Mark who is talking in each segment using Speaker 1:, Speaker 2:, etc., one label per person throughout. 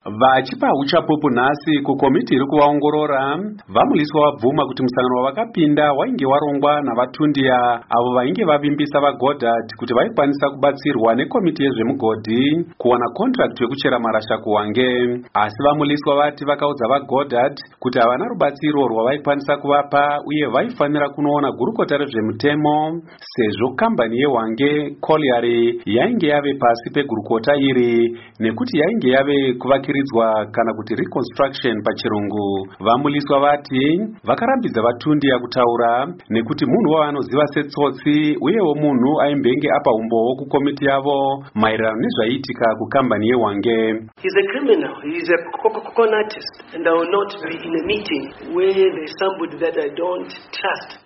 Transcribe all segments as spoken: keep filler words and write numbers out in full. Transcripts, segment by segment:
Speaker 1: Vachipa uchapupu nhasi kukomiti iri kuvaongorora, vamuliswa vabvuma kuti musangano wavakapinda wainge warongwa navatundia avo vainge vavimbisa vaGoddard kuti vaikwanisa kubatsirwa nekomiti yezvemugodhi kuwana contract yekuchera marasha kuwange. Asi vamuliswa vati vakaudza vaGoddard kuti havana rubatsiro rwavaikwanisa kuvapa uye vaifanira kunoona gurukota rezvemutemo sezvo kambani yewange Colliery yainge yave pasi pegurukota iri nekuti yainge yave kuvakiridzwa kana kuti reconstruction pachirungu. Vamuliswa vati vakarambidza vatundia kutaura nekuti munhu wavanoziva setsotsi uyewo munhu aimbenge apa umbowo kukomiti yavo maererano nezvaiitika kukambani yewange.
Speaker 2: He's a criminal, he's a coconutist, and I will not be in a meeting where there's somebody that I don't trust.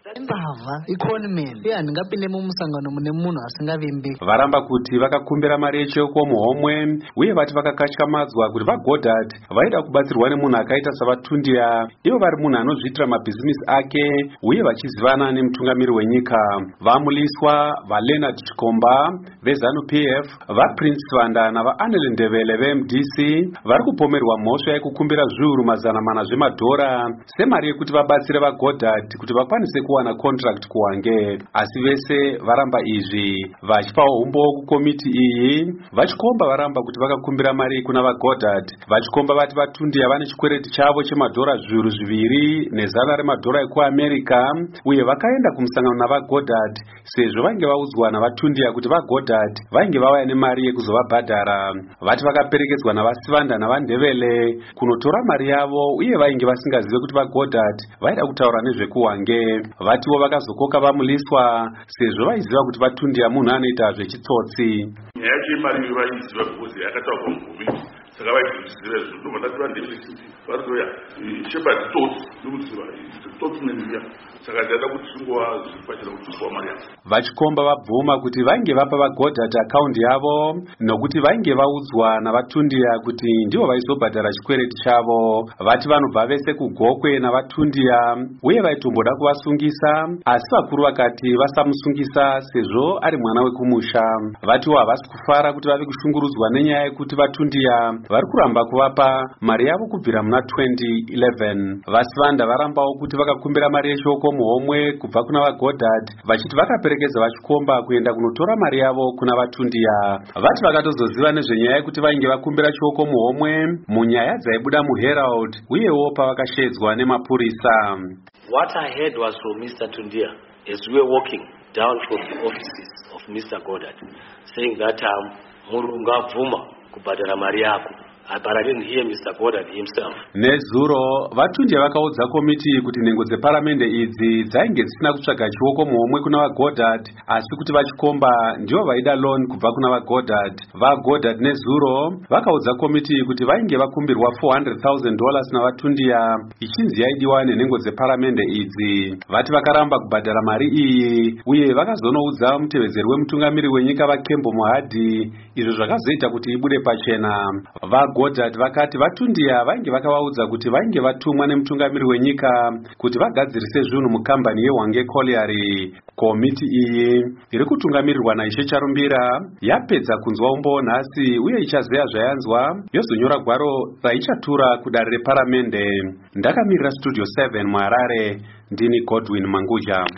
Speaker 1: Varamba kuti vakakumbira mari yechoko muhomwe uye vati vakakatyamadzwa kuti vaGoddard vaida kubatsirwa nemunhu akaita savatundia, ivo vari munhu anozviitira mabhizinisi ake uye vachizivana nemutungamiri wenyika. Vamuliswa vaLeonard Chikomba veZANU-P F, vaPrince Vanda navaAnel Ndebele veM D C vari kupomerwa mhosva yekukumbira zviuru mazana mana zvemadhora semari yekuti vabatsire vaGoddard kuti vakwanise kuwana contract kuwange. Asi vese varamba izvi vachipawo umbowo kukomiti iyi. Vachikomba varamba kuti vakakumbira mari kuna vaGoddard. Vachikomba vati vatundia vane chikwereti chavo chemadhora zviuru zviviri nezana remadhora ekuAmerica uye vakaenda kumusangano navaGoddard sezvo vainge vaudzwa navatundia kuti vaGoddard vainge vauya nemari yekuzovabhadhara. Vati vakaperekedzwa navaSivanda navaNdebele kunotora mari yavo uye vainge vasingazive kuti vaGoddard vaida kutaura nezvekuwange. Vatiwo vakazokoka vamuliswa sezvo vaiziva kuti vatundia munhu anoita zvechitsotsi.
Speaker 3: Yacho imari vaiziva kuzi yakataurwa mukomiti saka vaizviziva izvo ndovandati vandevesi varitoya shepherd tots ndikuziva tots nemiya saka ndaida kuti zvingova zvipachira kuti zvingova mari yavo.
Speaker 1: Vachikomba vabvuma kuti vainge vapa vaGoddard akaundi yavo nokuti vainge vaudzwa navatundia kuti ndivo vaizobhadhara chikwereti chavo. Vati vanobva vese kugokwe navatundia uye vaitomboda kuvasungisa asi vakuru vakati vasamusungisa sezvo ari mwana wekumusha. Vatiwo havasi kufara kuti vave kushungurudzwa nenyaya yekuti vatundia vari kuramba kuvapa mari yavo kubvira muna twenty eleven. VaSivanda varambawo kuti vakakumbira mari yeshoko muhomwe kubva kuna vaGoddard vachiti vakaperekedza Vachikomba kuenda kunotora mari yavo kuna vatundia. Vati vakatozoziva nezvenyaya yekuti vainge vakumbira shoko muhomwe munyaya dzaibuda muHerald uyewo pavakashedzwa nemapurisa.
Speaker 2: What I heard was from Mister Tundia as we were walking down from the offices of Mister Goddard saying that um, Murunga Vuma kubhadhara mari yako. But I didn't hear Mister Goddard himself.
Speaker 1: Nezuro vatundia vakaudza komiti kuti nhengo dzeparamende idzi dzainge dzisina kutsvaga chioko muhomwe kuna vaGoddard asi kuti Vachikomba ndivo vaida loan kubva kuna vaGoddard. VaGoddard nezuro vakaudza komiti kuti vainge vakumbirwa four hundred thousand dollars navatundia ichinzi yaidiwa nenhengo dzeparamende idzi. Vati vakaramba kubhadhara mari iyi uye vakazonoudza mutevezeri wemutungamiri wenyika vaKembo Mohadi izvo zvakazoita kuti ibude pachena. VaGoddard vakati vatundia vainge vakavaudza kuti vainge vatumwa nemutungamiri wenyika kuti vagadzirise zvinhu mukambani yewange Colliery. Komiti iyi iri kutungamirirwa naIshe Charumbira yapedza kunzwa umbowo nhasi uye ichazeya zvayanzwa yozonyora gwaro raichatura kudare reparamende. Ndakamirira Studio seven muHarare, ndini Godwin Manguja.